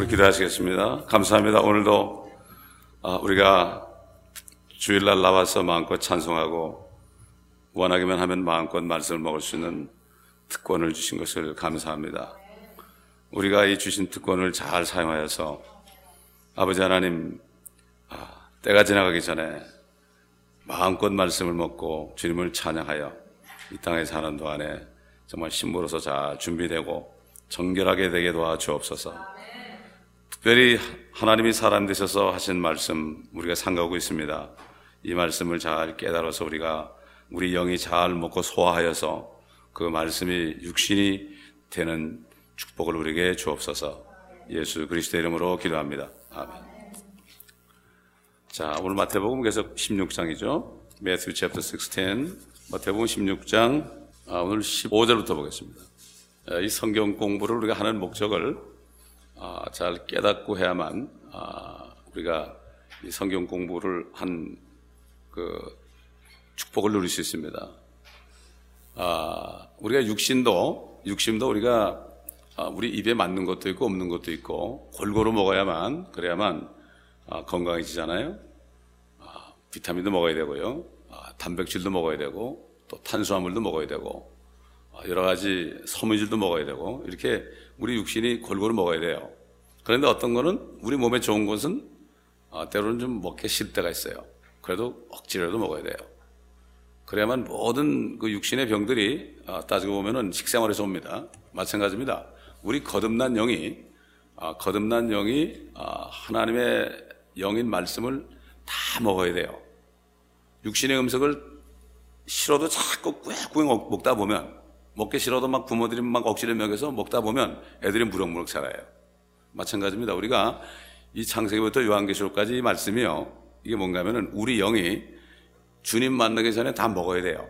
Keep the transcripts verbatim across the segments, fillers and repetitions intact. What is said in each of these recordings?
우리 기도하시겠습니다. 감사합니다. 오늘도 우리가 주일날 나와서 마음껏 찬송하고 원하기만 하면 마음껏 말씀을 먹을 수 있는 특권을 주신 것을 감사합니다. 우리가 이 주신 특권을 잘 사용하여서 아버지 하나님, 때가 지나가기 전에 마음껏 말씀을 먹고 주님을 찬양하여 이 땅에 사는 동안에 정말 신부로서 잘 준비되고 정결하게 되게 도와주옵소서. 특별히 하나님이 사람 되셔서 하신 말씀 우리가 상고하고 있습니다. 이 말씀을 잘 깨달아서 우리가 우리 영이 잘 먹고 소화하여서 그 말씀이 육신이 되는 축복을 우리에게 주옵소서. 예수 그리스도의 이름으로 기도합니다. 아멘. 자, 오늘 마태복음 계속 십육 장이죠. Matthew chapter sixteen. 마태복음 십육 장, 아, 오늘 십오 절부터 보겠습니다. 이 성경 공부를 우리가 하는 목적을 아, 잘 깨닫고 해야만 아, 우리가 이 성경 공부를 한 그 축복을 누릴 수 있습니다. 아, 우리가 육신도 육신도 우리가 아, 우리 입에 맞는 것도 있고 없는 것도 있고 골고루 먹어야만 그래야만 아, 건강해지잖아요. 아, 비타민도 먹어야 되고요, 아, 단백질도 먹어야 되고 또 탄수화물도 먹어야 되고 아, 여러 가지 섬유질도 먹어야 되고 이렇게 우리 육신이 골고루 먹어야 돼요. 그런데 어떤 거는 우리 몸에 좋은 것은 아, 때로는 좀 먹기 싫을 때가 있어요. 그래도 억지로라도 먹어야 돼요. 그래야만 모든 그 육신의 병들이 아, 따지고 보면은 식생활에서 옵니다. 마찬가지입니다. 우리 거듭난 영이 아, 거듭난 영이 아, 하나님의 영인 말씀을 다 먹어야 돼요. 육신의 음식을 싫어도 자꾸 꾸역꾸역 먹다 보면, 먹기 싫어도 막 부모들이 막 억지로 먹여서 먹다 보면 애들이 무럭무럭 자라요. 마찬가지입니다. 우리가 이 창세기부터 요한계시록까지 이 말씀이요, 이게 뭔가 하면은 우리 영이 주님 만나기 전에 다 먹어야 돼요.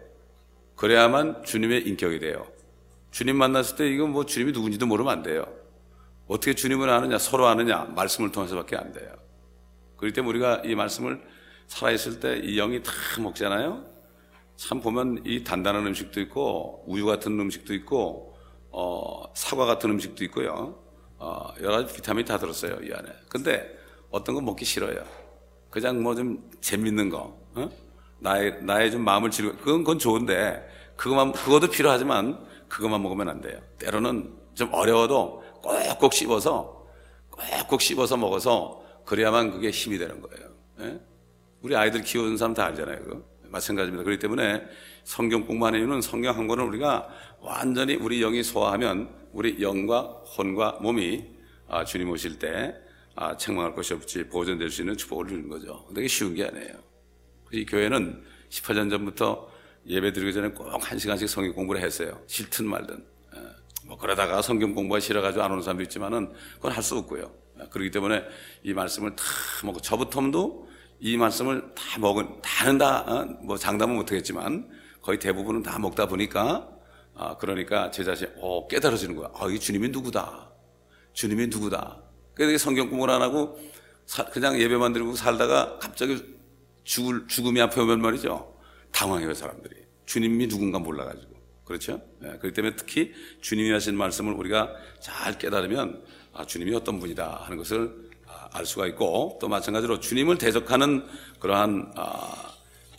그래야만 주님의 인격이 돼요. 주님 만났을 때 이거 뭐 주님이 누군지도 모르면 안 돼요. 어떻게 주님을 아느냐, 서로 아느냐, 말씀을 통해서밖에 안 돼요. 그렇기 때문에 우리가 이 말씀을 살아있을 때 이 영이 다 먹잖아요. 참 보면 이 단단한 음식도 있고 우유 같은 음식도 있고 어, 사과 같은 음식도 있고요, 어, 여러 가지 비타민이 다 들었어요 이 안에. 근데 어떤 건 먹기 싫어요. 그냥 뭐 좀 재밌는 거, 어? 나의 나의 좀 마음을 즐거, 그건 그건 좋은데 그것만 그것도 필요하지만 그것만 먹으면 안 돼요. 때로는 좀 어려워도 꼭꼭 씹어서 꼭꼭 씹어서 먹어서 그래야만 그게 힘이 되는 거예요. 예? 우리 아이들 키우는 사람 다 알잖아요. 그거. 마찬가지입니다. 그렇기 때문에 성경 공부하는 이유는 성경 한 권을 우리가 완전히 우리 영이 소화하면 우리 영과 혼과 몸이 아, 주님 오실 때 아, 책망할 것이 없이 보존될 수 있는 축복을 주는 거죠. 근데 이게 쉬운 게 아니에요. 이 교회는 십팔 년 전부터 예배 드리기 전에 꼭 한 시간씩 성경 공부를 했어요. 싫든 말든. 뭐 그러다가 성경 공부가 싫어가지고 안 오는 사람도 있지만은 그건 할 수 없고요. 그렇기 때문에 이 말씀을 다 먹고, 저부터도 이 말씀을 다 먹은, 다는 다, 뭐 장담은 못하겠지만 거의 대부분은 다 먹다 보니까, 아, 그러니까 제 자신이, 어, 깨달아지는 거야. 아, 이 주님이 누구다. 주님이 누구다. 그래서 성경 공부를 안 하고 사, 그냥 예배만 드리고 살다가 갑자기 죽을, 죽음이 앞에 오면 말이죠. 당황해요, 사람들이. 주님이 누군가 몰라가지고. 그렇죠? 네, 그렇기 때문에 특히 주님이 하신 말씀을 우리가 잘 깨달으면 아, 주님이 어떤 분이다 하는 것을 아, 알 수가 있고, 또 마찬가지로 주님을 대적하는 그러한 아,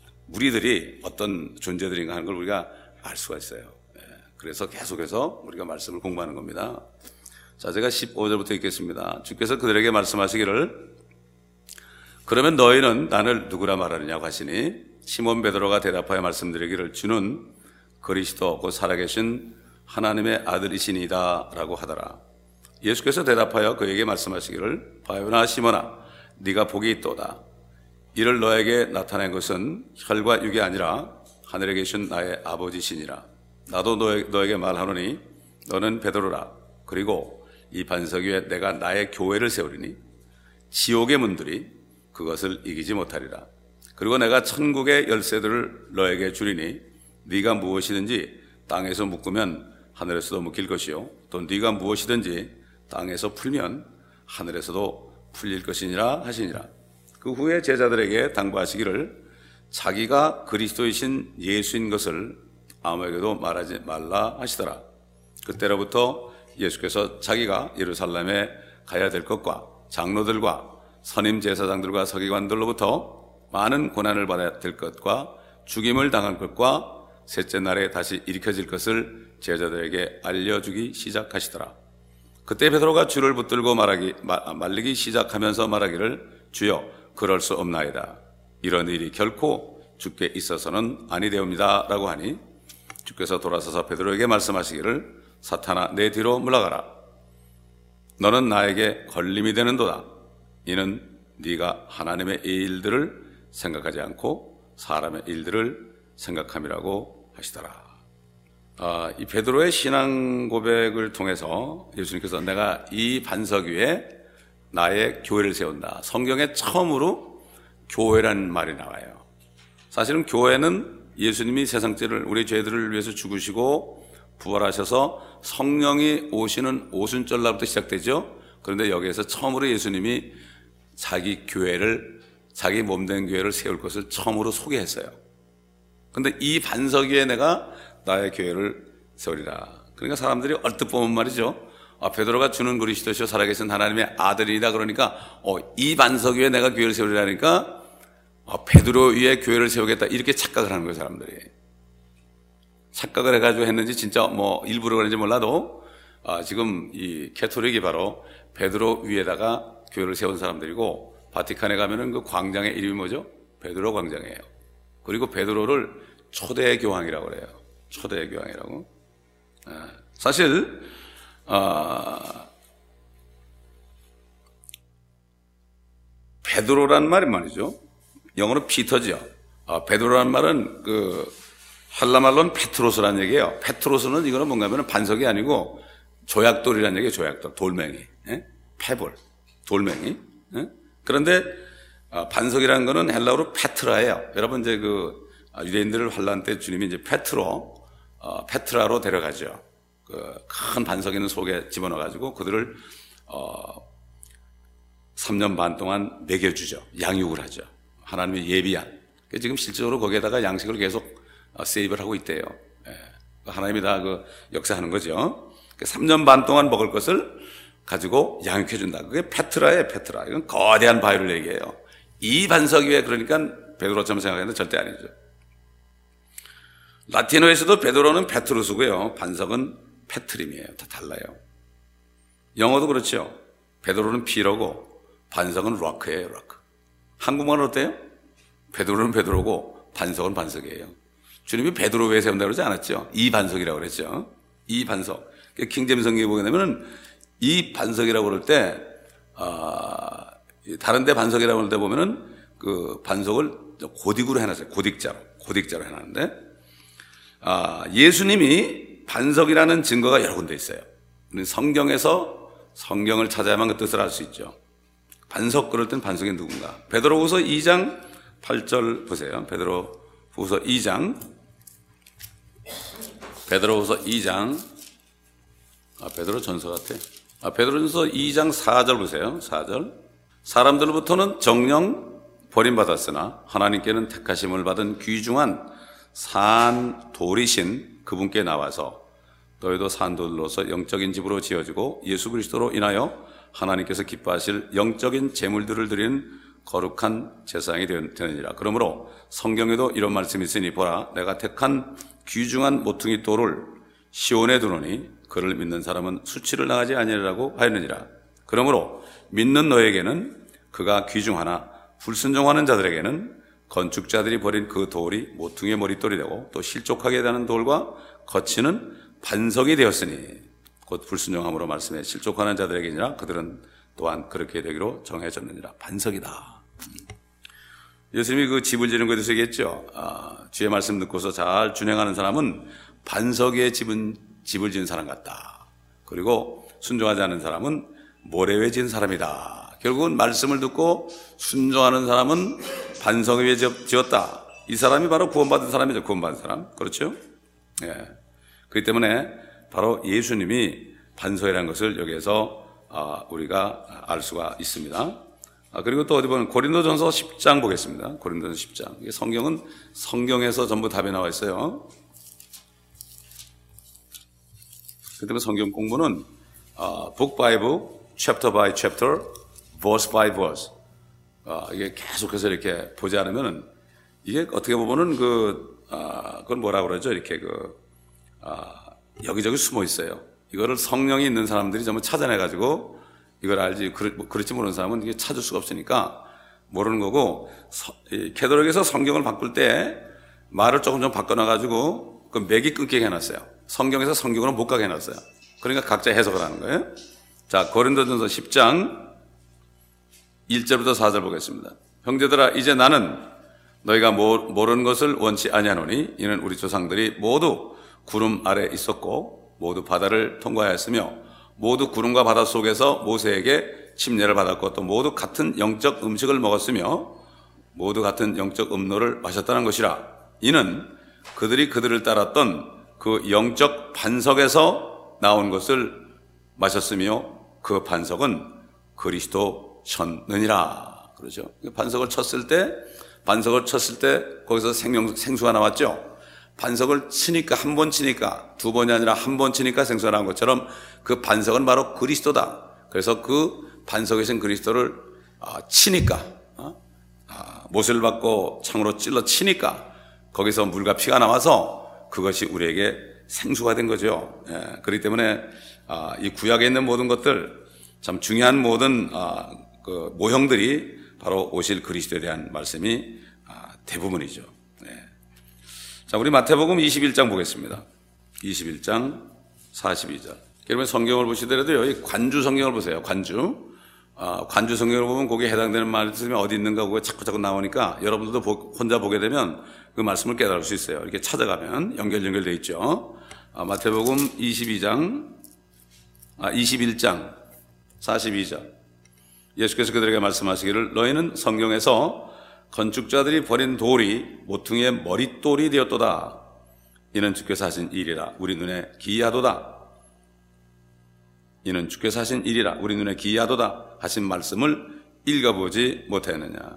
무리들이 어떤 존재들인가 하는 걸 우리가 알 수가 있어요. 네, 그래서 계속해서 우리가 말씀을 공부하는 겁니다. 자, 제가 십오 절부터 읽겠습니다. 주께서 그들에게 말씀하시기를, 그러면 너희는 나를 누구라 말하느냐고 하시니 시몬 베드로가 대답하여 말씀드리기를, 주는 그리스도 곧 살아계신 하나님의 아들이시니이다 라고 하더라. 예수께서 대답하여 그에게 말씀하시기를, 바요나 시몬아, 네가 복이 있도다. 이를 너에게 나타낸 것은 혈과 육이 아니라 하늘에 계신 나의 아버지시니라. 나도 너에, 너에게 말하노니 너는 베드로라. 그리고 이 반석 위에 내가 나의 교회를 세우리니 지옥의 문들이 그것을 이기지 못하리라. 그리고 내가 천국의 열쇠들을 너에게 주리니 네가 무엇이든지 땅에서 묶으면 하늘에서도 묶일 것이요, 또 네가 무엇이든지 땅에서 풀면 하늘에서도 풀릴 것이니라 하시니라. 그 후에 제자들에게 당부하시기를, 자기가 그리스도이신 예수인 것을 아무에게도 말하지 말라 하시더라. 그때로부터 예수께서 자기가 예루살렘에 가야 될 것과 장로들과 선임 제사장들과 서기관들로부터 많은 고난을 받아야 될 것과 죽임을 당할 것과 셋째 날에 다시 일으켜질 것을 제자들에게 알려주기 시작하시더라. 그때 베드로가 주를 붙들고 말하기, 말리기 시작하면서 말하기를 주여 그럴 수 없나이다. 이런 일이 결코 주께 있어서는 아니되옵니다 라고 하니 주께서 돌아서서 베드로에게 말씀하시기를 사탄아 내 뒤로 물러가라. 너는 나에게 걸림이 되는도다. 이는 네가 하나님의 일들을 생각하지 않고 사람의 일들을 생각함이라고 하시더라. 아, 이 베드로의 신앙 고백을 통해서 예수님께서 내가 이 반석 위에 나의 교회를 세운다. 성경에 처음으로 교회라는 말이 나와요. 사실은 교회는 예수님이 세상 죄를 우리 죄들을 위해서 죽으시고 부활하셔서 성령이 오시는 오순절날부터 시작되죠. 그런데 여기에서 처음으로 예수님이 자기 교회를 자기 몸된 교회를 세울 것을 처음으로 소개했어요. 그런데 이 반석 위에 내가 나의 교회를 세우리라. 그러니까 사람들이 얼뜻 보면 말이죠. 아, 베드로가 주는 그리스도시요 살아계신 하나님의 아들이다. 그러니까 어, 이 반석 위에 내가 교회를 세우리라니까 어, 베드로 위에 교회를 세우겠다. 이렇게 착각을 하는 거예요, 사람들이. 착각을 해가지고 했는지 진짜 뭐 일부러 그런지 몰라도 아, 지금 이 캐토릭이 바로 베드로 위에다가 교회를 세운 사람들이고 바티칸에 가면은 그 광장의 이름이 뭐죠? 베드로 광장이에요. 그리고 베드로를 초대 교황이라고 그래요. 초대 교황이라고. 아, 사실 아, 베드로란 말이 말이죠. 영어로 피터죠. 아, 베드로란 말은 그 헬라말로는 페트로스라는 얘기예요. 페트로스는 이거는 뭔가 하면 반석이 아니고 조약돌이라는 얘기예요. 조약돌, 돌멩이, 예? 페볼, 돌멩이. 예? 그런데 아, 반석이라는 거는 헬라어로 페트라예요. 여러분 이제 그 유대인들을 환란 때 주님이 이제 페트로, 어, 페트라로 데려가죠. 그 큰 반석 있는 속에 집어넣어가지고 그들을 어, 삼 년 반 동안 먹여주죠. 양육을 하죠. 하나님의 예비한. 지금 실제로 거기에다가 양식을 계속 세입을 하고 있대요. 예. 하나님이 다 그 역사하는 거죠. 삼 년 반 동안 먹을 것을 가지고 양육해준다. 그게 페트라예요, 페트라. 이건 거대한 바위를 얘기해요. 이 반석 위에 그러니까 베드로처럼 생각하는데 절대 아니죠. 라틴어에서도 베드로는 페트루스고요. 반석은 페트림이에요. 다 달라요. 영어도 그렇죠. 베드로는 피러고 반석은 락크예요, 락크. 한국말은 어때요? 베드로는 베드로고 반석은 반석이에요. 주님이 베드로 위에 세운다고 그러지 않았죠. 이 반석이라고 그랬죠. 이 반석. 킹제임스 성경에 보게 되면은 이 반석이라고 그럴 때, 아, 다른 데 반석이라고 그럴 때 보면은 그 반석을 고딕으로 해놨어요. 고딕자로. 고딕자로 해놨는데, 아, 예수님이 반석이라는 증거가 여러 군데 있어요. 성경에서 성경을 찾아야만 그 뜻을 알 수 있죠. 반석 그럴 땐 반석이 누군가. 베드로후서 이 장 팔 절 보세요. 베드로후서 이 장. 베드로후서 이 장. 아, 베드로 전서 같아. 아, 베드로전서 이 장 사 절 보세요. 사 절. 사람들로부터는 정령 버림받았으나 하나님께는 택하심을 받은 귀중한 산돌이신 그분께 나와서 너희도 산돌로서 영적인 집으로 지어지고 예수 그리스도로 인하여 하나님께서 기뻐하실 영적인 제물들을 드리는 거룩한 제사장이 되느니라. 그러므로 성경에도 이런 말씀이 있으니 보라 내가 택한 귀중한 모퉁이 돌을 시온에 두노니 그를 믿는 사람은 수치를 당하지 아니하리라고 하였느니라. 그러므로 믿는 너에게는 그가 귀중하나 불순종하는 자들에게는 건축자들이 버린 그 돌이 모퉁이의 머릿돌이 되고 또 실족하게 되는 돌과 거치는 반석이 되었으니 곧 불순종함으로 말씀해 실족하는 자들에게니라. 그들은 또한 그렇게 되기로 정해졌느니라. 반석이다. 예수님이 그 집을 지는 것에 대해서 얘기했죠. 아, 주의 말씀 듣고서 잘 준행하는 사람은 반석 위에 집은, 집을 지은 사람 같다. 그리고 순종하지 않는 사람은 모래 위에 지은 사람이다. 결국은 말씀을 듣고 순종하는 사람은 반석 위에 지었다. 이 사람이 바로 구원받은 사람이죠. 구원받은 사람. 그렇죠? 예. 그렇기 때문에 바로 예수님이 반석이라는 것을 여기에서 우리가 알 수가 있습니다. 그리고 또 어디 보면 고린도전서 십 장 보겠습니다. 고린도전서 십 장. 성경은 성경에서 전부 답이 나와 있어요. 그렇기 때문에 성경 공부는 북 파이브 chapter by chapter, verse by verse. 아, 이게 계속해서 이렇게 보지 않으면은 이게 어떻게 보면은 그, 아, 그건 뭐라 그러죠? 이렇게 그, 아, 여기저기 숨어 있어요. 이거를 성령이 있는 사람들이 전부 찾아내가지고 이걸 알지, 그렇, 그렇지 모르는 사람은 이게 찾을 수가 없으니까 모르는 거고, 서, 이 캐톨릭에서 성경을 바꿀 때 말을 조금 좀 바꿔놔가지고 그 맥이 끊기게 해놨어요. 성경에서 성경으로 못 가게 해놨어요. 그러니까 각자 해석을 하는 거예요. 자, 고린도전서 십 장 일 절부터 사 절 보겠습니다. 형제들아, 이제 나는 너희가 모르는 것을 원치 아니하노니 이는 우리 조상들이 모두 구름 아래 있었고 모두 바다를 통과하였으며 모두 구름과 바다 속에서 모세에게 침례를 받았고 또 모두 같은 영적 음식을 먹었으며 모두 같은 영적 음료를 마셨다는 것이라. 이는 그들이 그들을 따랐던 그 영적 반석에서 나온 것을 마셨으며 그 반석은 그리스도셨느니라. 그러죠. 반석을 쳤을 때, 반석을 쳤을 때 거기서 생명, 생수가 나왔죠. 반석을 치니까, 한 번 치니까, 두 번이 아니라 한 번 치니까 생수가 나온 것처럼 그 반석은 바로 그리스도다. 그래서 그 반석에 신 그리스도를 치니까, 못을 받고 창으로 찔러 치니까 거기서 물과 피가 나와서 그것이 우리에게 생수가 된 거죠. 예, 그렇기 때문에 이 구약에 있는 모든 것들, 참 중요한 모든 그 모형들이 바로 오실 그리스도에 대한 말씀이 대부분이죠. 네. 자, 우리 마태복음 이십일 장 보겠습니다. 이십일 장 사십이 절. 여러분 성경을 보시더라도요, 이 관주 성경을 보세요. 관주. 아, 관주 성경을 보면 거기에 해당되는 말씀이 어디 있는가 그거 자꾸 자꾸 나오니까 여러분들도 보, 혼자 보게 되면 그 말씀을 깨달을 수 있어요. 이렇게 찾아가면 연결 연결되어 있죠. 아, 마태복음 이십이 장, 아, 이십일 장 사십이 절. 예수께서 그들에게 말씀하시기를 너희는 성경에서 건축자들이 버린 돌이 모퉁이의 머릿돌이 되었도다. 이는 주께서 하신 일이라 우리 눈에 기이하도다. 이는 주께서 하신 일이라 우리 눈에 기이하도다 하신 말씀을 읽어보지 못했느냐.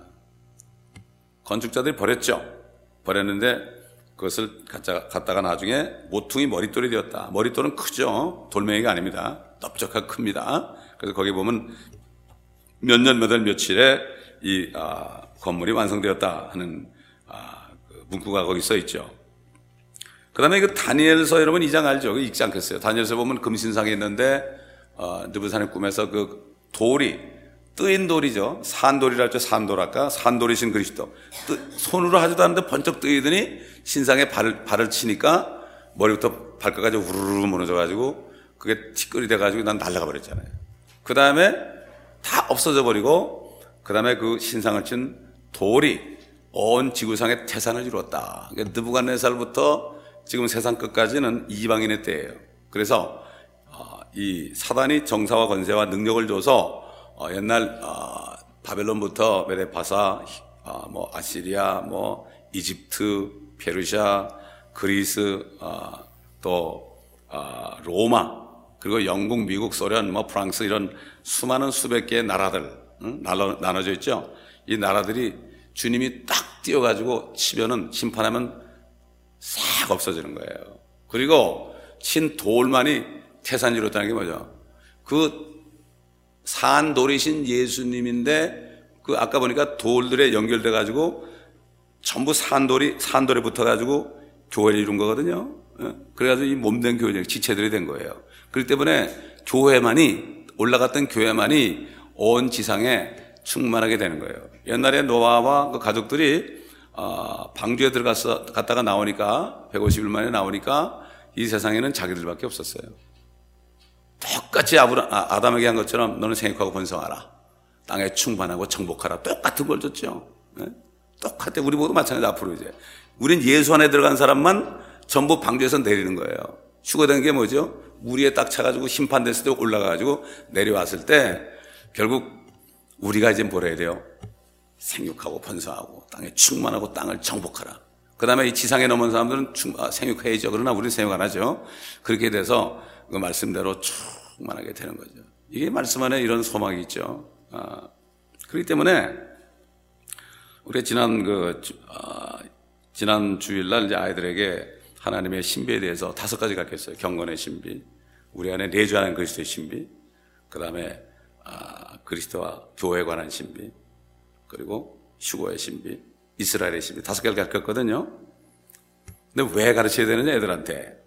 건축자들이 버렸죠. 버렸는데 그것을 갖다가 나중에 모퉁이 머릿돌이 되었다. 머릿돌은 크죠. 돌멩이가 아닙니다. 넓적하고 큽니다. 그래서 거기 보면 몇 년 몇 월 며칠에 이 아, 건물이 완성되었다 하는 아, 그 문구가 거기 써 있죠. 그 다음에 그 다니엘서 여러분 이 장 알죠? 읽지 않겠어요? 다니엘서 보면 금신상이 있는데 어, 느부갓네살 꿈에서 그 돌이 뜨인 돌이죠. 산돌이라 했죠. 산돌 아까 산돌이신 그리스도. 뜨, 손으로 하지도 않는데 번쩍 뜨이더니 신상에 발을 발을 치니까 머리부터 발끝까지 우르르 무너져가지고 그게 티끌이 돼가지고 난 날아가 버렸잖아요. 그 다음에 다 없어져 버리고 그 다음에 그 신상을 친 돌이 온 지구상의 태산을 이루었다. 그러니까 느부갓네살부터 지금 세상 끝까지는 이방인의 때예요. 그래서 이 사단이 정사와 권세와 능력을 줘서 어, 옛날 어, 바벨론부터 메데파사, 어, 뭐 아시리아, 뭐 이집트, 페르시아, 그리스, 어, 또 어, 로마, 그리고 영국, 미국, 소련, 뭐 프랑스 이런 수많은 수백 개의 나라들 응? 나눠, 나눠져 있죠. 이 나라들이 주님이 딱 띄어가지고 치면은 심판하면 싹 없어지는 거예요. 그리고 친 돌만이 태산이 이뤘다는 게 뭐죠? 그 산돌이신 예수님인데 그 아까 보니까 돌들에 연결돼 가지고 전부 산돌이 산돌에 붙어 가지고 교회를 이룬 거거든요. 그래 가지고 이 몸된 교회 지체들이 된 거예요. 그렇기 때문에 교회만이 올라갔던 교회만이 온 지상에 충만하게 되는 거예요. 옛날에 노아와 그 가족들이 어, 방주에 들어가서 갔다가 나오니까 백오십 일 만에 나오니까 이 세상에는 자기들밖에 없었어요. 똑같이 아브라, 아, 아담에게 한 것처럼 너는 생육하고 번성하라. 땅에 충만하고 정복하라. 똑같은 걸 줬죠. 네? 똑같아. 우리 모두 마찬가지 앞으로 이제. 우린 예수 안에 들어간 사람만 전부 방주에서 내리는 거예요. 휴거된 게 뭐죠? 우리에 딱 차가지고 심판됐을 때 올라가가지고 내려왔을 때 결국 우리가 이제 뭘 해야 돼요? 생육하고 번성하고 땅에 충만하고 땅을 정복하라. 그 다음에 이 지상에 넘은 사람들은 충, 아, 생육해야죠. 그러나 우리는 생육 안 하죠. 그렇게 돼서 그 말씀대로 충만하게 되는 거죠. 이게 말씀 안에 이런 소망이 있죠. 아, 그렇기 때문에 우리 지난 그 아, 지난 주일날 이제 아이들에게 하나님의 신비에 대해서 다섯 가지 가르쳤어요. 경건의 신비, 우리 안에 내주하는 그리스도의 신비, 그 다음에 아, 그리스도와 교회에 관한 신비, 그리고 휴거의 신비, 이스라엘의 신비 다섯 개를 가르쳤거든요. 근데 왜 가르쳐야 되느냐 애들한테.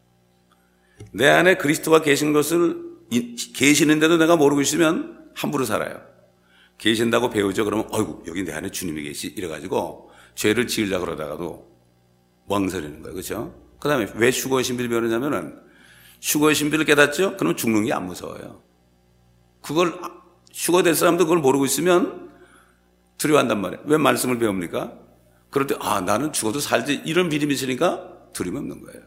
내 안에 그리스도가 계신 것을 계시는데도 내가 모르고 있으면 함부로 살아요. 계신다고 배우죠. 그러면 어이구 여기 내 안에 주님이 계시 이래가지고 죄를 지으려고 그러다가도 멍설이는 거예요. 그렇죠? 그 다음에 왜 휴거의 신비를 배우느냐면은 휴거의 신비를 깨닫죠? 그러면 죽는 게 안 무서워요. 그걸 휴거될 사람도 그걸 모르고 있으면 두려워한단 말이에요. 왜 말씀을 배웁니까? 그럴 때 아 나는 죽어도 살지 이런 믿음이 있으니까 두려움이 없는 거예요.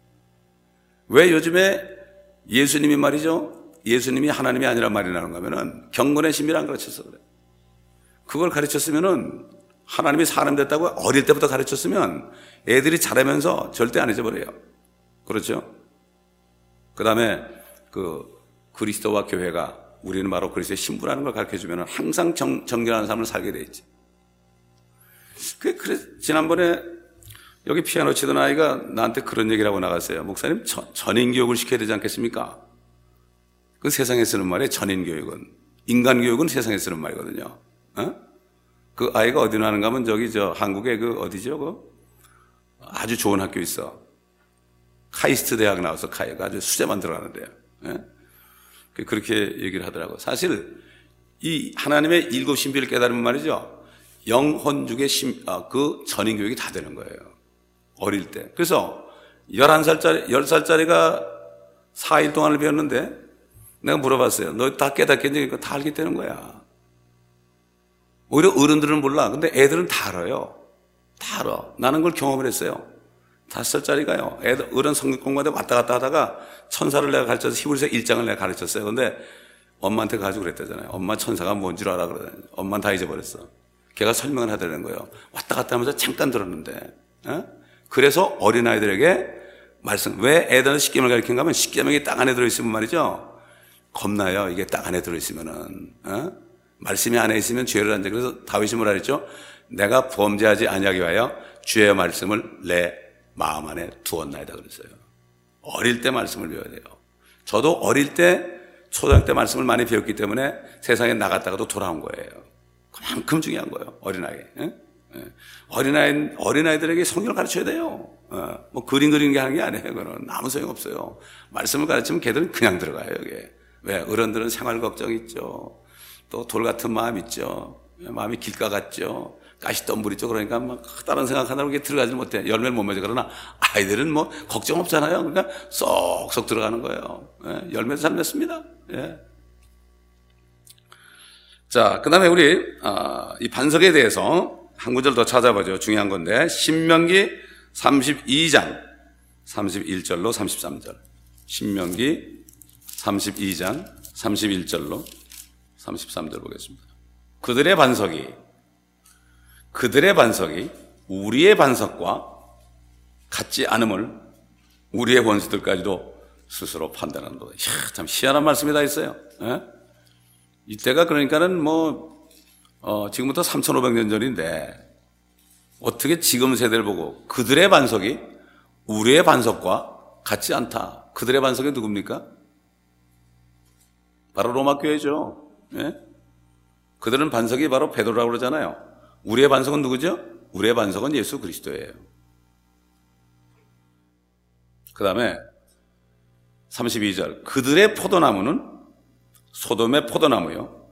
왜 요즘에 예수님이 말이죠. 예수님이 하나님이 아니란 말이 나는가 하면은 경건의 신비를 안 가르쳐서 그래요. 그걸 가르쳤으면은 하나님이 사람 됐다고 어릴 때부터 가르쳤으면 애들이 자라면서 절대 안 잊어버려요. 그렇죠? 그 다음에 그 그리스도와 교회가 우리는 바로 그리스도의 신부라는 걸 가르쳐주면 항상 정, 정결한 삶을 살게 돼 있지. 그, 그래, 지난번에 여기 피아노 치던 아이가 나한테 그런 얘기를 하고 나갔어요. 목사님, 전, 전인교육을 시켜야 되지 않겠습니까? 그 세상에 쓰는 말이에요. 전인교육은. 인간교육은 세상에 쓰는 말이거든요. 어? 그 아이가 어디 나는가 하면 저기 저 한국에 그 어디죠? 그 아주 좋은 학교 있어. 카이스트 대학 나와서 카이가 아주 수제만 들어가는데요. 예? 그렇게 얘기를 하더라고요. 사실 이 하나님의 일곱 신비를 깨달으면 말이죠. 영혼죽의 신, 아, 그 전인교육이 다 되는 거예요. 어릴 때. 그래서 열한 살짜리, 열 살짜리가 사 일 동안을 배웠는데 내가 물어봤어요. 너 다 깨닫겠니? 다 알게 되는 거야. 오히려 어른들은 몰라. 근데 애들은 다 알아요. 다 알아. 나는 그걸 경험을 했어요. 다섯 살짜리가요. 애들, 어른 성경 공부하다 왔다 갔다 하다가 천사를 내가 가르쳐서 히브리서 일 장을 내가 가르쳤어요. 근데 엄마한테 가지고 그랬다잖아요. 엄마 천사가 뭔 줄 알아 그러더니 엄마는 다 잊어버렸어. 걔가 설명을 하더라는 거예요. 왔다 갔다 하면서 잠깐 들었는데. 어? 그래서 어린아이들에게 말씀, 왜 애들은 십계명을 가르치는가 하면 십계명이 땅 안에 들어있으면 말이죠. 겁나요. 이게 땅 안에 들어있으면은. 어? 말씀이 안에 있으면 죄를 안 돼. 그래서 다윗이 뭐라 그랬죠? 내가 범죄하지 아니하기 위하여 주의 말씀을 내 마음 안에 두었나이다 그랬어요. 어릴 때 말씀을 배워야 돼요. 저도 어릴 때 초등학교 때 말씀을 많이 배웠기 때문에 세상에 나갔다가도 돌아온 거예요. 그만큼 중요한 거예요. 어린아이. 예? 예. 어린아이, 어린아이들에게 성경을 가르쳐야 돼요. 어, 뭐 그림 그리는 게 하는 게 아니에요. 그거는 아무 소용 없어요. 말씀을 가르치면 걔들은 그냥 들어가요. 여기에. 왜? 어른들은 생활 걱정 있죠. 또 돌 같은 마음 있죠. 마음이 길가 같죠. 가시덤불 있죠. 그러니까 막 다른 생각하느라고 이게 들어가지 못해. 열매를 못 맺어. 그러나 아이들은 뭐 걱정 없잖아요. 그러니까 쏙쏙 들어가는 거예요. 예, 열매도 잘 맺습니다. 예. 자, 그 다음에 우리, 어, 이 반석에 대해서 한 구절 더 찾아보죠. 중요한 건데. 신명기 삼십이 장 삼십일 절로 삼십삼 절. 신명기 삼십이 장 삼십일 절로 삼십삼 절 보겠습니다. 그들의 반석이 그들의 반석이 우리의 반석과 같지 않음을 우리의 원수들까지도 스스로 판단한다. 이야, 참 희한한 말씀이 다 있어요. 예? 이때가 그러니까는 뭐 어, 지금부터 삼천오백 년 전인데 어떻게 지금 세대를 보고 그들의 반석이 우리의 반석과 같지 않다. 그들의 반석이 누굽니까? 바로 로마 교회죠. 예? 그들은 반석이 바로 베드로라고 그러잖아요. 우리의 반석은 누구죠? 우리의 반석은 예수 그리스도예요. 그 다음에 삼십이 절 그들의 포도나무는 소돔의 포도나무요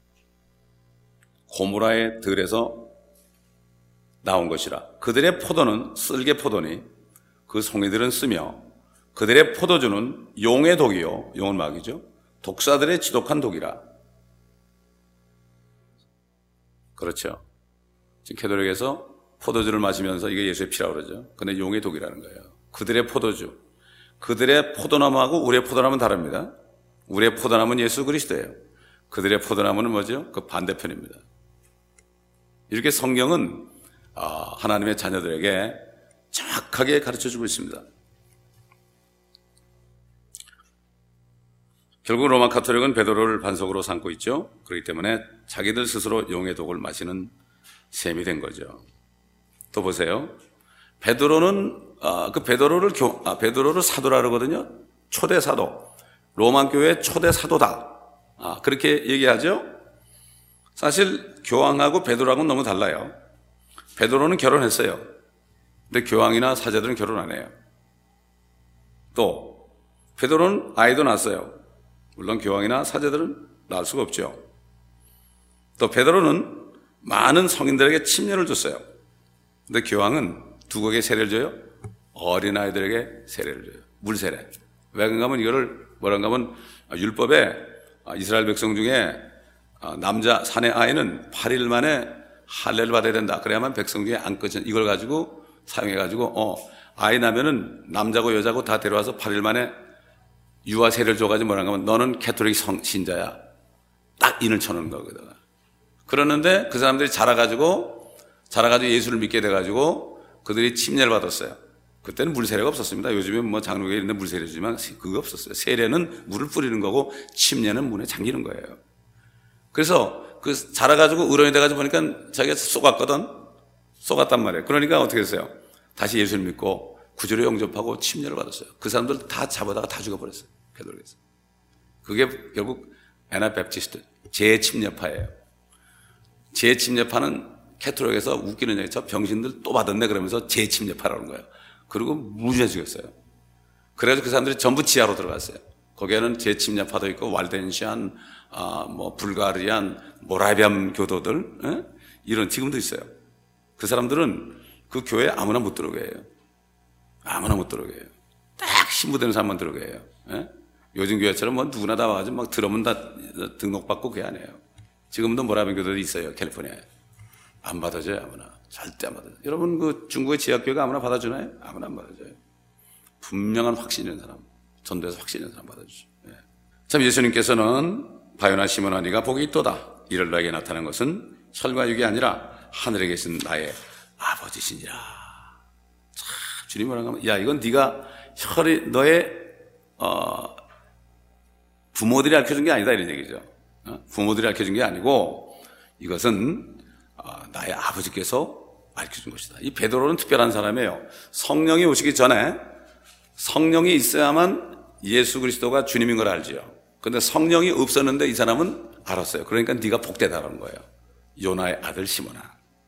고모라의 들에서 나온 것이라. 그들의 포도는 쓸개 포도니 그 송이들은 쓰며 그들의 포도주는 용의 독이요 용은 마귀죠. 독사들의 지독한 독이라. 그렇죠. 지금 캐톨릭에서 포도주를 마시면서 이게 예수의 피라고 그러죠. 근데 용의 독이라는 거예요. 그들의 포도주. 그들의 포도나무하고 우리의 포도나무는 다릅니다. 우리의 포도나무는 예수 그리스도예요. 그들의 포도나무는 뭐죠? 그 반대편입니다. 이렇게 성경은 하나님의 자녀들에게 정확하게 가르쳐주고 있습니다. 결국 로마 카톨릭은 베드로를 반석으로 삼고 있죠. 그렇기 때문에 자기들 스스로 용의 독을 마시는 셈이 된 거죠. 또 보세요. 베드로는 아, 그 베드로를 교, 아, 베드로를 사도라 그러거든요. 초대 사도. 로마 교회 초대 사도다. 아, 그렇게 얘기하죠. 사실 교황하고 베드로하고는 너무 달라요. 베드로는 결혼했어요. 근데 교황이나 사제들은 결혼 안 해요. 또 베드로는 아이도 낳았어요. 물론 교황이나 사제들은 낳을 수가 없죠. 또 베드로는 많은 성인들에게 침례를 줬어요. 근데 교황은 누구에게 세례를 줘요? 어린아이들에게 세례를 줘요. 물세례. 왜 그런가 하면 이거를 뭐란가 하면 율법에 이스라엘 백성 중에 남자 사내 아이는 팔 일 만에 할례를 받아야 된다. 그래야만 백성 중에 안 꺼져. 이걸 가지고 사용해가지고 어 아이 나면은 남자고 여자고 다 데려와서 팔 일 만에 유아 세례를 줘가지고 뭐란가 하면 너는 캐톨릭 성, 신자야. 딱 인을 쳐놓는 거거든. 그러는데 그 사람들이 자라가지고 자라가지고 예수를 믿게 돼가지고 그들이 침례를 받았어요. 그때는 물세례가 없었습니다. 요즘에 뭐 장로교에 있는데 물세례 주지만 그거 없었어요. 세례는 물을 뿌리는 거고 침례는 문에 잠기는 거예요. 그래서 그 자라가지고 의론이 돼가지고 보니까 자기가 쏘갔거든. 쏘갔단 말이에요. 그러니까 어떻게 했어요? 다시 예수를 믿고 구주로 영접하고 침례를 받았어요. 그 사람들 다 잡아다가 다 죽여버렸어요. 캐톨릭에서. 그게 결국 애나베프티스트 재침례파예요. 재침례파는 캐톨릭에서 웃기는 얘기, 저 병신들 또 받았네 그러면서 재침례파라는 거예요. 그리고 무죄 죽였어요. 그래서 그 사람들이 전부 지하로 들어갔어요. 거기에는 재침례파도 있고 왈덴시안, 아, 뭐 불가리안, 모라비안 교도들, 에? 이런 지금도 있어요. 그 사람들은 그 교회에 아무나 못 들어오게 해요. 아무나 못 들어오게 해요. 딱 신부되는 사람만 들어오게 해요. 에? 요즘 교회처럼 뭐 누구나 다 와가지고 막 들어오면 다 등록받고 그게 아니에요. 지금도 모라비안 교도들이 있어요. 캘리포니아에. 안 받아줘요, 아무나. 절대 안 받아줘요. 여러분, 그 중국의 지하교회가 아무나 받아주나요? 아무나 안 받아줘요. 분명한 확신 있는 사람, 전도에서 확신 있는 사람 받아주죠. 예. 참, 예수님께서는 바요나 시몬아 네가 복이 있도다. 이를 너에게 나타난 것은 혈과 육이 아니라 하늘에 계신 나의 아버지시니라. 참, 주님이 뭐라고 하면, 야, 이건 네가 혈이, 너의, 어, 부모들이 알려준 게 아니다. 이런 얘기죠. 어? 부모들이 알려준 게 아니고, 이것은 나의 아버지께서 알려준 것이다. 이 베드로는 특별한 사람이에요. 성령이 오시기 전에 성령이 있어야만 예수 그리스도가 주님인 걸 알지요. 그런데 성령이 없었는데 이 사람은 알았어요. 그러니까 네가 복되다라는 거예요. 요나의 아들 시몬아.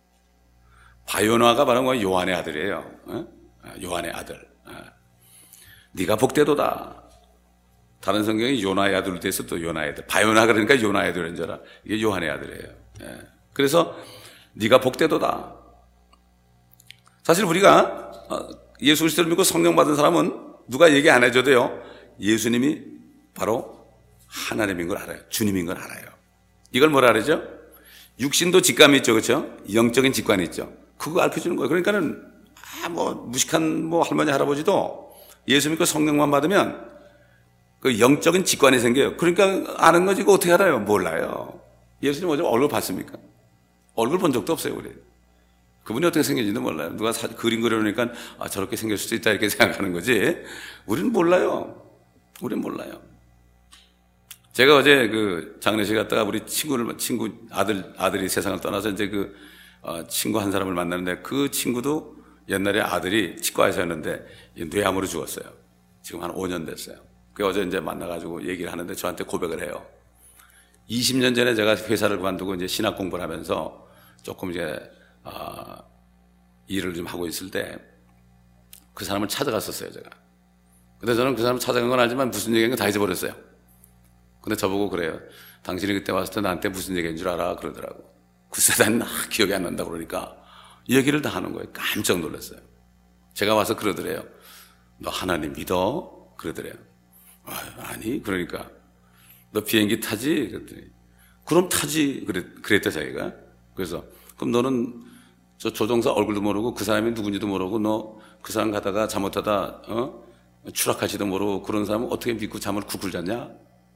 바요나가 말한 건 요한의 아들이에요. 어? 요한의 아들. 어. 네가 복되도다. 다른 성경이 요나의 아들로 돼서 또 요나의 아들. 바요나 그러니까 요나의 아들인 줄 알아. 이게 요한의 아들이에요. 예. 그래서 네가 복되도다. 사실 우리가 예수 그리스도를 믿고 성령 받은 사람은 누가 얘기 안 해줘도요. 예수님이 바로 하나님인 걸 알아요. 주님인 걸 알아요. 이걸 뭐라 그러죠? 육신도 직감이 있죠, 그렇죠? 영적인 직관이 있죠. 그거 알려주는 거예요. 그러니까는 아, 뭐 무식한 뭐 할머니 할아버지도 예수 믿고 성령만 받으면 그 영적인 직관이 생겨요. 그러니까 아는 거지. 그거 어떻게 알아요? 몰라요. 예수님 어제 얼굴 봤습니까? 얼굴 본 적도 없어요, 우리. 그분이 어떻게 생겼는지도 몰라요. 누가 사, 그림 그려놓으니까 아, 저렇게 생길 수도 있다 이렇게 생각하는 거지. 우리는 몰라요. 우리는 몰라요. 제가 어제 그 장례식 갔다가 우리 친구를, 친구 아들, 아들이 세상을 떠나서 이제 그 어, 친구 한 사람을 만나는데 그 친구도 옛날에 아들이 치과에서였는데 뇌암으로 죽었어요. 지금 한 오 년 됐어요. 그 어제 이제 만나가지고 얘기를 하는데 저한테 고백을 해요. 이십 년 전에 제가 회사를 그만두고 이제 신학 공부를 하면서 조금 이제, 어, 일을 좀 하고 있을 때 그 사람을 찾아갔었어요, 제가. 근데 저는 그 사람을 찾아간 건 알지만 무슨 얘기인가 다 잊어버렸어요. 근데 저보고 그래요. 당신이 그때 왔을 때 나한테 무슨 얘기인 줄 알아? 그러더라고. 글쎄, 난 기억이 안 난다 그러니까 얘기를 다 하는 거예요. 깜짝 놀랐어요. 제가 와서 그러더래요. 너 하나님 믿어? 그러더래요. 아, 아니, 그러니까. 너 비행기 타지? 그랬더니, 그럼 타지. 그랬, 그랬다, 자기가. 그래서, 그럼 너는 저 조종사 얼굴도 모르고 그 사람이 누군지도 모르고 너 그 사람 가다가 잘못하다, 어? 추락할지도 모르고 그런 사람은 어떻게 믿고 잠을 쿡쿡 잤냐?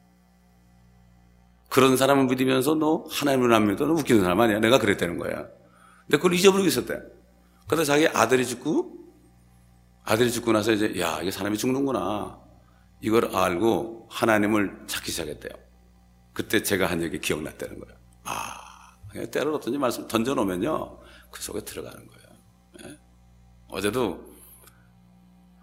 그런 사람을 믿으면서 너 하나님을 안 믿어? 너 웃기는 사람 아니야? 내가 그랬다는 거야. 근데 그걸 잊어버리고 있었대. 그래서 자기 아들이 죽고, 아들이 죽고 나서 이제, 야, 이게 사람이 죽는구나. 이걸 알고 하나님을 찾기 시작했대요. 그때 제가 한 얘기 기억났다는 거예요. 아, 그냥 때를 어떤지 말씀 던져놓으면요, 그 속에 들어가는 거예요. 예? 어제도,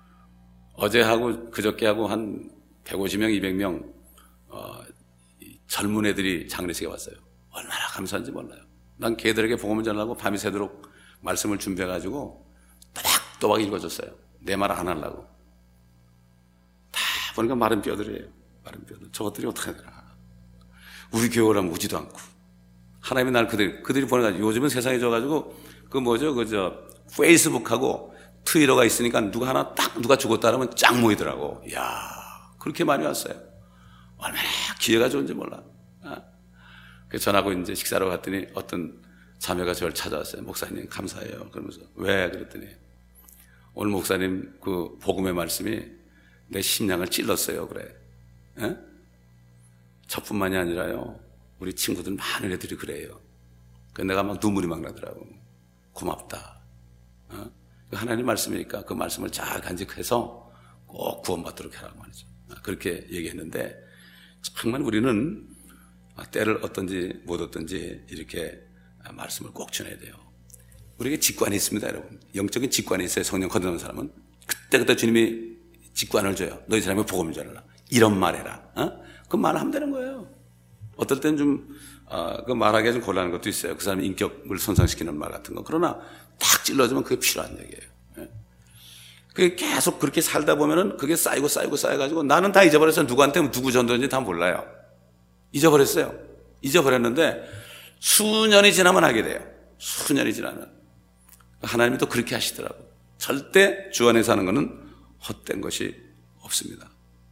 어제하고 그저께하고 한 백오십 명, 이백 명, 어, 젊은 애들이 장례식에 왔어요. 얼마나 감사한지 몰라요. 난 걔들에게 복음을 전하고 밤이 새도록 말씀을 준비해가지고 또박또박 읽어줬어요. 내 말 안 하려고. 다 보니까 마른 뼈들이에요. 마른 뼈들. 저것들이 어떻게 되나. 우리 교회라면 오지도 않고. 하나님이 날 그들, 그들이 보내가지고 요즘은 세상에 져가지고 그 뭐죠? 그 저 페이스북하고 트위터가 있으니까 누가 하나 딱 누가 죽었다 그러면 쫙 모이더라고. 이야, 그렇게 많이 왔어요. 얼마나 기회가 좋은지 몰라. 그래서 전하고 이제 식사로 갔더니 어떤 자매가 저를 찾아왔어요. 목사님 감사해요. 그러면서 왜? 그랬더니 오늘 목사님 그 복음의 말씀이 내 심장을 찔렀어요. 그래. 에? 저뿐만이 아니라요. 우리 친구들 많은 애들이 그래요. 그래서 내가 막 눈물이 막 나더라고. 고맙다. 어? 하나님 말씀이니까 그 말씀을 잘 간직해서 꼭 구원받도록 하라고 말이죠. 그렇게 얘기했는데 정말 우리는 때를 어떤지 못 어떤지 이렇게 말씀을 꼭 전해야 돼요. 우리에게 직관이 있습니다, 여러분. 영적인 직관이 있어요. 성령 거듭난 사람은 그때그때 주님이 직관을 줘요. 너희 사람이 복음을 전하라. 이런 말해라. 어? 그 말을 하면 되는 거예요. 어떨 때는 좀 어, 그 말하기가 좀 곤란한 것도 있어요. 그 사람의 인격을 손상시키는 말 같은 거. 그러나 딱 찔러주면 그게 필요한 얘기예요. 예. 그게 계속 그렇게 살다 보면은 그게 쌓이고 쌓이고 쌓여가지고 나는 다 잊어버렸어요. 누구한테 누구 전도인지 다 몰라요. 잊어버렸어요. 잊어버렸는데 수년이 지나면 하게 돼요. 수년이 지나면. 하나님이 또 그렇게 하시더라고요. 절대 주 안에 사는 것은 헛된 것이 없습니다.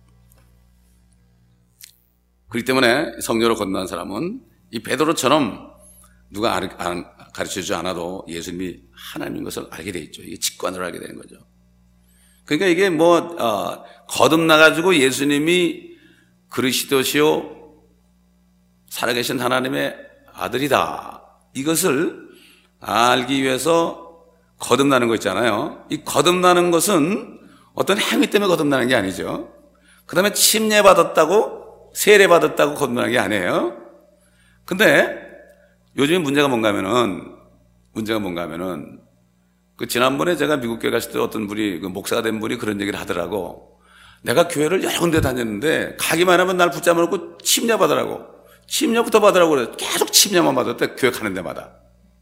그렇기 때문에 성령으로 건너는 사람은 이 베드로처럼 누가 가르쳐주지 않아도 예수님이 하나님인 것을 알게 돼 있죠. 이게 직관으로 알게 되는 거죠. 그러니까 이게 뭐 어, 거듭나가지고 예수님이 그리스도시요 살아계신 하나님의 아들이다. 이것을 알기 위해서 거듭나는 거 있잖아요. 이 거듭나는 것은 어떤 행위 때문에 거듭나는 게 아니죠. 그 다음에 침례받았다고 세례받았다고 거듭나는 게 아니에요. 근데 요즘에 문제가 뭔가 하면은 문제가 뭔가 하면은 그 지난번에 제가 미국 교회 갔을 때 어떤 분이 그 목사가 된 분이 그런 얘기를 하더라고. 내가 교회를 여러 군데 다녔는데 가기만 하면 날 붙잡아 놓고 침례받으라고. 침례부터 받으라고 그래. 계속 침례만 받았대. 교회 가는 데마다.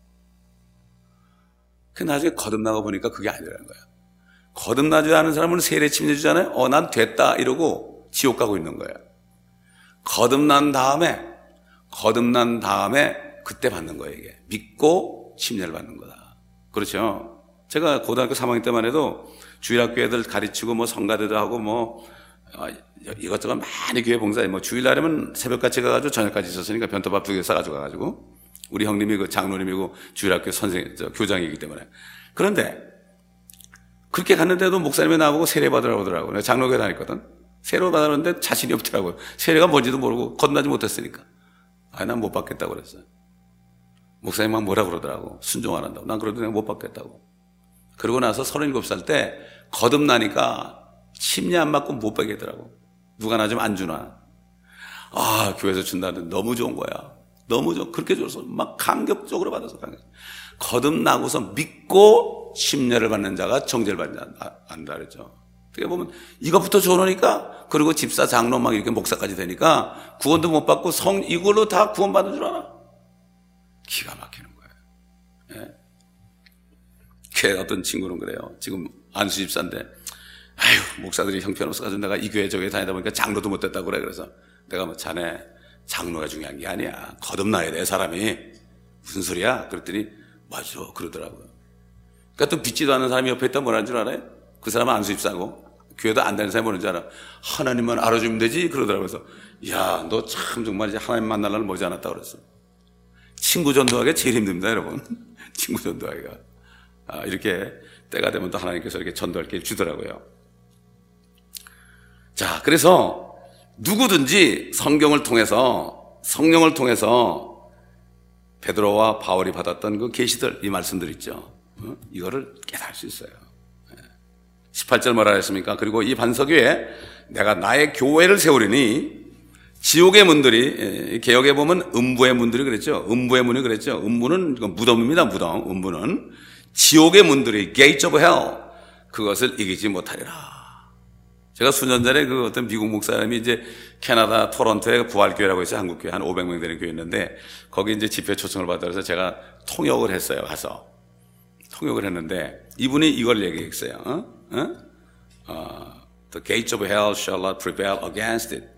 그 나중에 거듭나가 보니까 그게 아니라는 거야. 거듭나지 않은 사람은 세례 침례 주잖아요. 어, 난 됐다 이러고 지옥 가고 있는 거야. 거듭난 다음에 거듭난 다음에 그때 받는 거예요. 이게 믿고 침례를 받는 거다. 그렇죠. 제가 고등학교 삼 학년 때만 해도 주일학교 애들 가르치고 뭐 성가대도 하고 뭐 어, 이것저것 많이 교회 봉사해. 뭐 주일날이면 새벽같이 가가지고 저녁까지 있었으니까 변토밥 두 개 싸가지고 가가지고 우리 형님이 그 장로님이고 주일학교 선생 저 교장이기 때문에. 그런데 그렇게 갔는데도 목사님이 나보고 세례 받으라고 하더라고요. 내가 장로교회 다녔거든. 세례 받았는데 자신이 없더라고요. 세례가 뭔지도 모르고 거듭나지 못했으니까. 아, 난 못 받겠다고 그랬어요. 목사님 막 뭐라 그러더라고. 순종 안 한다고. 난 그래도 내가 못 받겠다고. 그러고 나서 서른일곱 살 때 거듭나니까 침례 안 받고 못 받겠더라고. 누가 나 좀 안 주나. 아, 교회에서 준다는데 너무 좋은 거야. 너무 좋, 그렇게 줘서 막 감격적으로 받아서 감격. 거듭나고서 믿고 침례를 받는 자가 정죄를 받지 않는다 그랬죠. 어떻게 보면 이것부터 줘놓으니까 그리고 집사, 장로 막 이렇게 목사까지 되니까 구원도 못 받고 성 이걸로 다 구원받는 줄 알아. 기가 막히는 거예요. 예? 걔 어떤 친구는 그래요. 지금 안수 집사인데 아유 목사들이 형편없어가지고 내가 이 교회 저 교회 다니다 보니까 장로도 못 됐다고 그래. 그래서 내가 뭐 자네 장로가 중요한 게 아니야. 거듭나야 돼 사람이. 무슨 소리야? 그랬더니 맞아 그러더라고요. 그러니까 또 믿지도 않는 사람이 옆에 있다 뭐라는 줄 알아요? 그 사람은 안수 집사고 교회도 안 다니는 사람이 뭐라는 줄 알아? 하나님만 알아주면 되지 그러더라고요. 그래서 야 너 참 정말 이제 하나님 만나려면 머지 않았다 그랬어. 친구 전도하기가 제일 힘듭니다 여러분. 친구 전도하기가. 아, 이렇게 때가 되면 또 하나님께서 이렇게 전도할 게 주더라고요. 자, 그래서 누구든지 성경을 통해서 성령을 통해서 베드로와 바울이 받았던 그 계시들 이 말씀들 있죠. 어? 이거를 깨달을 수 있어요. 십팔 절 뭐라 했습니까? 그리고 이 반석 위에 내가 나의 교회를 세우리니 지옥의 문들이 개역에 보면 음부의 문들이 그랬죠. 음부의 문이 그랬죠. 음부는 무덤입니다. 무덤. 음부는 지옥의 문들이 gates of hell 그것을 이기지 못하리라. 제가 수년 전에 그 어떤 미국 목사님이 이제 캐나다 토론토에 부활교회라고 있어요. 한국교회 한 오백 명 되는 교회였는데 거기 이제 집회 초청을 받아서 제가 통역을 했어요. 가서 통역을 했는데 이분이 이걸 얘기했어요. 어? 어? 어, The gates of hell shall not prevail against it.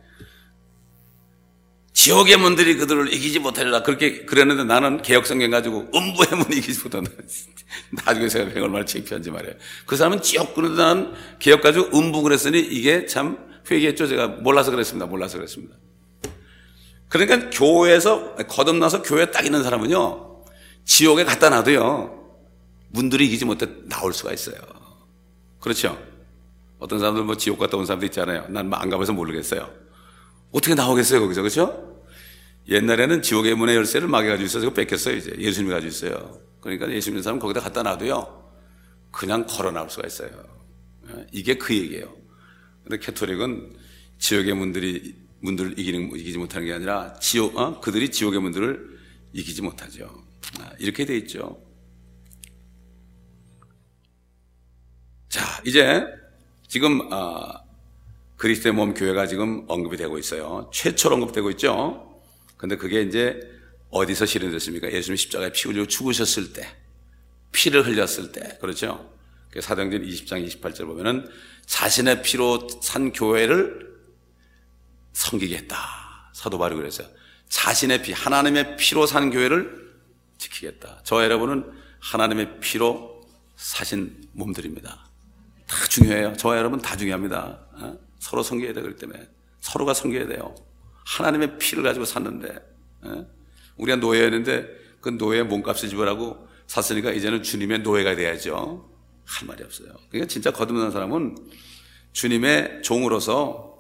지옥의 문들이 그들을 이기지 못하리라. 그렇게 그랬는데 나는 개혁성경 가지고 음부의 문이 이기지 못한다. 나중에 생각해 얼마나 창피한지 말이에요. 그 사람은 지옥 그런데 나는 개혁 가지고 음부 그랬으니 이게 참 회개했죠. 제가 몰라서 그랬습니다. 몰라서 그랬습니다. 그러니까 교회에서 거듭나서 교회에 딱 있는 사람은요, 지옥에 갖다 놔도요, 문들이 이기지 못해 나올 수가 있어요. 그렇죠? 어떤 사람들 뭐 지옥 갔다 온 사람도 있잖아요. 난 안 가봐서 모르겠어요. 어떻게 나오겠어요, 거기서, 그렇죠? 옛날에는 지옥의 문의 열쇠를 마귀 가지고 있어서 그거 뺏겼어요, 이제. 예수님이 가지고 있어요. 그러니까 예수 믿는 사람은 거기다 갖다 놔도요, 그냥 걸어 나올 수가 있어요. 이게 그 얘기예요. 근데 캐토릭은 지옥의 문들이, 문들을 이기는, 이기지 못하는 게 아니라, 지옥, 어? 그들이 지옥의 문들을 이기지 못하죠. 이렇게 돼 있죠. 자, 이제, 지금, 어, 그리스도의 몸 교회가 지금 언급이 되고 있어요. 최초로 언급되고 있죠. 근데 그게 이제 어디서 실현됐습니까? 예수님 십자가에 피 흘리고 죽으셨을 때, 피를 흘렸을 때, 그렇죠? 사도행전 이십 장 이십팔 절 보면은 자신의 피로 산 교회를 섬기게 했다. 사도 바울이 그랬어요. 자신의 피, 하나님의 피로 산 교회를 지키겠다. 저 여러분은 하나님의 피로 사신 몸들입니다. 다 중요해요. 저와 여러분 다 중요합니다. 어? 서로 섬겨야 돼. 그렇기 때문에 서로가 섬겨야 돼요. 하나님의 피를 가지고 샀는데, 어? 우리가 노예였는데 그 노예 몸값을 지불하고 샀으니까 이제는 주님의 노예가 돼야죠. 할 말이 없어요. 그러니까 진짜 거듭난 사람은 주님의 종으로서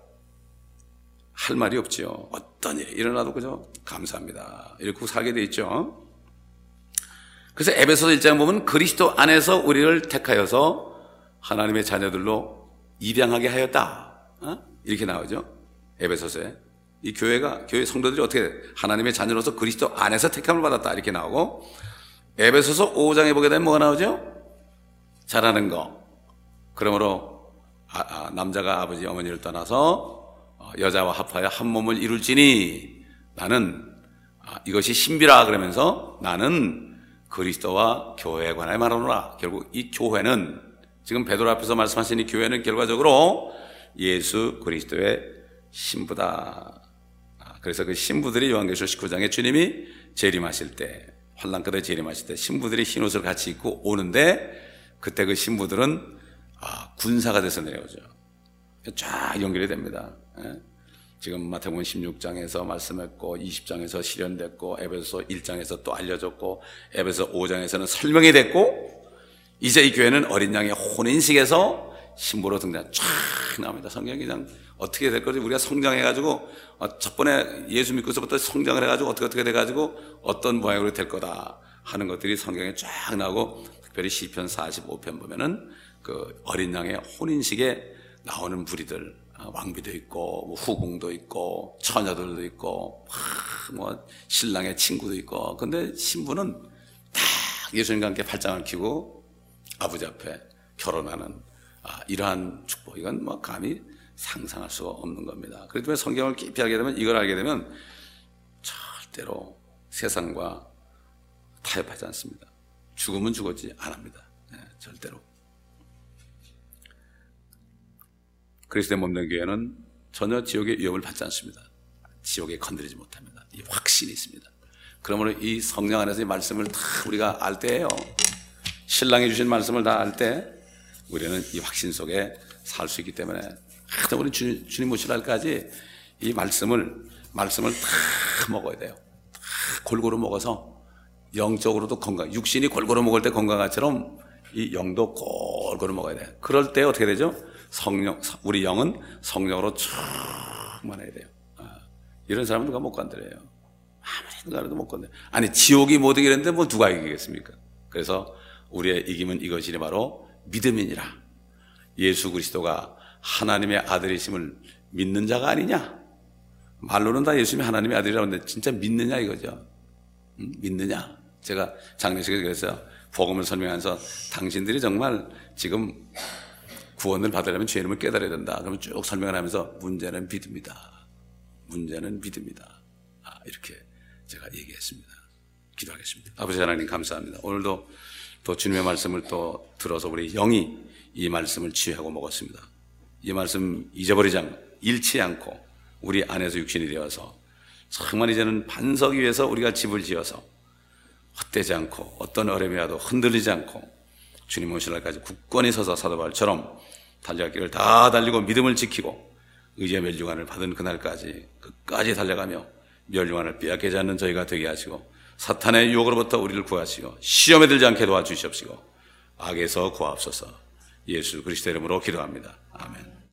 할 말이 없지요. 어떤 일이 일어나도 그저 감사합니다. 이렇게 살게 돼 있죠. 그래서 에베소서 일 장 보면 그리스도 안에서 우리를 택하여서 하나님의 자녀들로 입양하게 하였다. 어? 이렇게 나오죠. 에베소서에. 이 교회가, 교회 성도들이 어떻게 하나님의 자녀로서 그리스도 안에서 택함을 받았다. 이렇게 나오고, 에베소서 오 장에 보게 되면 뭐가 나오죠? 잘하는 거. 그러므로 아, 아, 남자가 아버지 어머니를 떠나서 어, 여자와 합하여 한 몸을 이룰지니 나는 아, 이것이 신비라 그러면서 나는 그리스도와 교회에 관하여 말하노라. 결국 이 교회는 지금 베드로 앞에서 말씀하신 이 교회는 결과적으로 예수 그리스도의 신부다. 그래서 그 신부들이 요한계시록 십구 장에 주님이 재림하실 때, 환난끝에 재림하실 때 신부들이 흰 옷을 같이 입고 오는데 그때 그 신부들은 아, 군사가 돼서 내려오죠. 쫙 연결이 됩니다. 지금 마태복음 십육 장에서 말씀했고 이십 장에서 실현됐고 에베소서 일 장에서 또 알려졌고 에베소서 오 장에서는 설명이 됐고 이제 이 교회는 어린 양의 혼인식에서 신부로 등장 쫙 나옵니다. 성경이 그냥 어떻게 될 거지? 우리가 성장해가지고 어, 첫번에 예수 믿고서부터 성장을 해가지고 어떻게 어떻게 돼가지고 어떤 모양으로 될 거다 하는 것들이 성경에 쫙 나오고 특별히 시편 사십오 편 보면은 그 어린 양의 혼인식에 나오는 무리들 왕비도 있고 뭐 후궁도 있고 처녀들도 있고 뭐 신랑의 친구도 있고 근데 신부는 딱 예수님과 함께 팔짱을 끼고 아버지 앞에 결혼하는 아, 이러한 축복, 이건 뭐 감히 상상할 수가 없는 겁니다. 그렇기 때문에 성경을 깊이 알게 되면, 이걸 알게 되면 절대로 세상과 타협하지 않습니다. 죽으면 죽었지 안 합니다. 네, 절대로. 그리스도의 몸된 교회는 전혀 지옥의 위협을 받지 않습니다. 지옥에 건드리지 못합니다. 이 확신이 있습니다. 그러므로 이 성령 안에서 이 말씀을 다 우리가 알 때예요. 신랑이 주신 말씀을 다 알 때 우리는 이 확신 속에 살 수 있기 때문에 하여튼 우리 주님, 주님 모실 날까지 이 말씀을 말씀을 다 먹어야 돼요. 다 골고루 먹어서 영적으로도 건강, 육신이 골고루 먹을 때 건강한 것처럼 이 영도 골고루 먹어야 돼요. 그럴 때 어떻게 되죠? 성령, 우리 영은 성령으로 충만해야 돼요. 아, 이런 사람은 누가 못 건드려요. 아무리 누가 해도 못 건드려요. 아니 지옥이 못 이기는데 뭐 누가 이기겠습니까? 그래서 우리의 이김은 이것이니 바로 믿음이니라. 예수 그리스도가 하나님의 아들이심을 믿는 자가 아니냐? 말로는 다 예수님이 하나님의 아들이라고 하는데 진짜 믿느냐 이거죠. 음? 믿느냐? 제가 장례식에서 그랬어요. 복음을 설명하면서 당신들이 정말 지금 구원을 받으려면 죄 이름을 깨달아야 된다. 그러면 쭉 설명을 하면서 문제는 믿음이다. 문제는 믿음이다. 아, 이렇게 제가 얘기했습니다. 기도하겠습니다. 아버지 하나님 감사합니다. 오늘도 또 주님의 말씀을 또 들어서 우리 영이 이 말씀을 취하고 먹었습니다. 이 말씀 잊어버리지 않고 잃지 않고 우리 안에서 육신이 되어서 정말 이제는 반석 위에서 우리가 집을 지어서 헛되지 않고 어떤 어려움이 와도 흔들리지 않고 주님 오실 날까지 굳건히 서서 사도 바울처럼 달려갈 길을 다 달리고 믿음을 지키고 의지의 멸류관을 받은 그날까지 끝까지 달려가며 멸류관을 빼앗기지 않는 저희가 되게 하시고 사탄의 유혹으로부터 우리를 구하시고 시험에 들지 않게 도와주시옵시고 악에서 구하옵소서. 예수 그리스도 이름으로 기도합니다. 아멘.